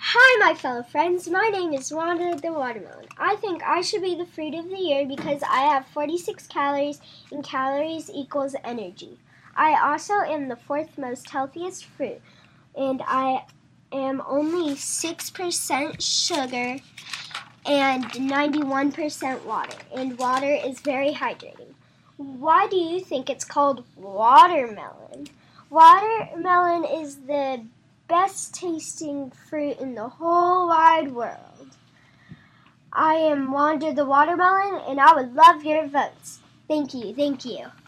Hi, my fellow friends. My name is Wanda the Watermelon. I think I should be the fruit of the year because I have 46 calories, and calories equals energy. I also am the fourth most healthiest fruit, and I am only 6% sugar and 91% water, and water is very hydrating. Why do you think it's called watermelon? Watermelon is the best tasting fruit in the whole wide world. I am Wanda the Watermelon, and I would love your votes. Thank you.